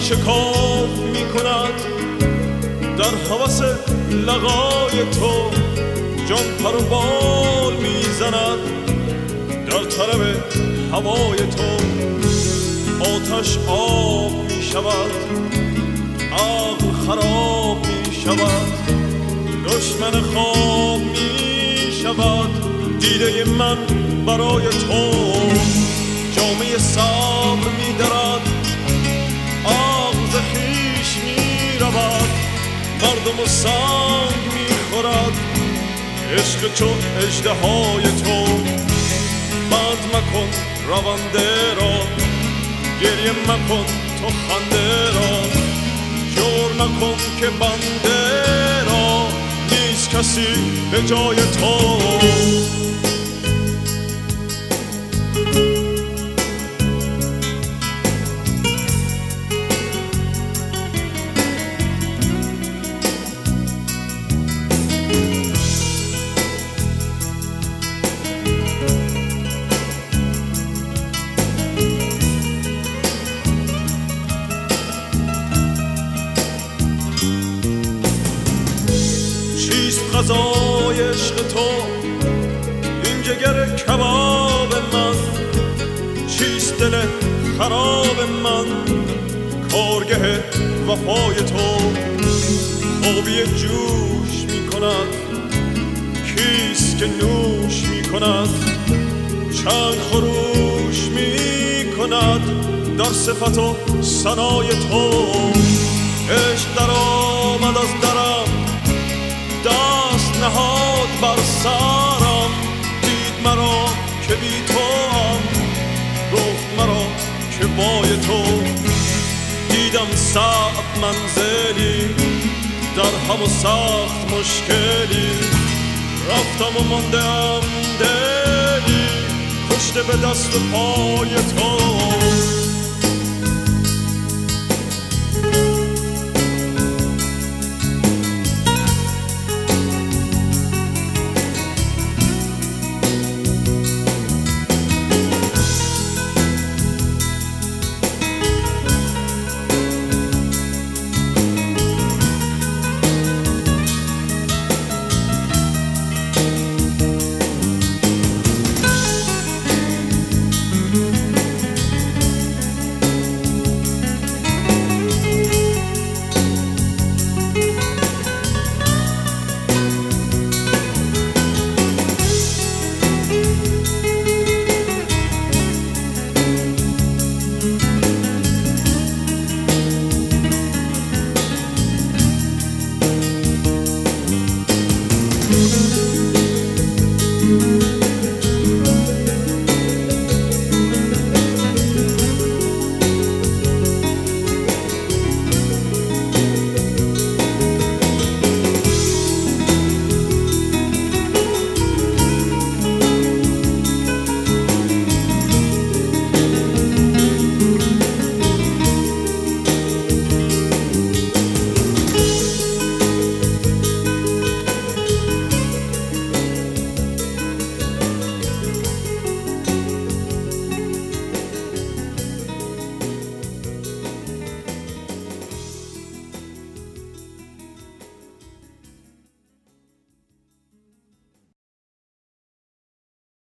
شکاف می کند در هوس لقای تو، جان پر و بال می زند در طلب هوای تو. آتش آب می شود، عقل خراب می شود، دشمن خواب می شود دیده من برای تو. جامعه صبر می درد، عقل ز خویش می رود، مردم و سنگ می خورد عشق چو اژدهای تو. بند مکن رونده را، گریه مکن تو خنده را، جور مکن که بنده را نیست کسی به جای تو. غذای عشق تو این جگر کباب من، چیست دل خراب من کارگه وفای تو. آبی جوش می کند کیست که نوش می کند، چنگ خروش می کند در صفت و ثنای تو. عشق در آمد از درم، دست نهاد بر سرم، دید مرا که بی تو هم، گفت مرا که بای تو. دیدم صعب منزلی در هم و سخت مشکلی، رفتم و ماندم دلی کشته به دست و پای تو.